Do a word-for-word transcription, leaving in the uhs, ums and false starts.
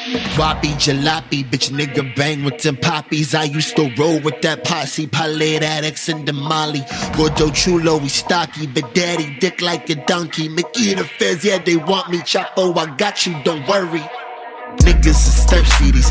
Wappy jalopy, bitch nigga bang with them poppies. I used to roll with that posse, palette addicts and the molly. Gordo chulo, we stocky, but daddy dick like a donkey. Mickey the feds, yeah they want me. Chapo, I got you, don't worry. Niggas is thirsty, these